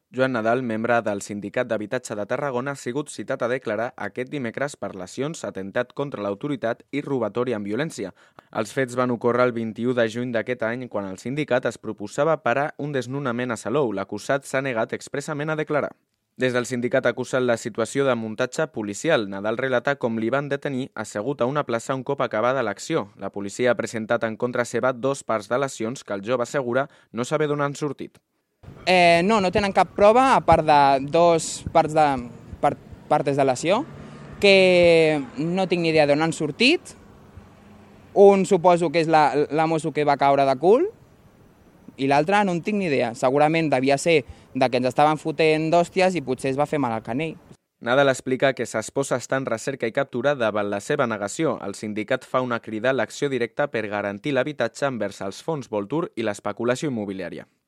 Joan Nadal, membre del Sindicat d'Habitatge de Tarragona, ha sigut citat a declarar aquest dimecres per lesions, atemptat contra l'autoritat i robatori amb violència. Els fets van ocórrer el 21 de juny d'aquest any, quan el sindicat es proposava parar un desnonament a Salou. L'acusat s'ha negat expressament a declarar. Des del sindicat acusen la situació de muntatge policial. Nadal relata com li van detenir assegut a una plaça un cop acabada l'acció. La policia ha presentat en contra seva 2 parts de lesions que el jove assegura no saber d'on han sortit. No tenen cap prova, a part de 2 parts de lesió, que no tinc ni idea d'on han sortit. Un suposo que és la mosso que va caure de cul, i l'altre no en tinc ni idea. Segurament devia ser de que ens estaven fotent d'hòsties i potser es va fer mal al canell. Nadal explica que sa esposa està en recerca i captura davant la seva negació. El sindicat fa una crida a l'acció directa per garantir l'habitatge envers els fons Voltur i l'especulació immobiliària.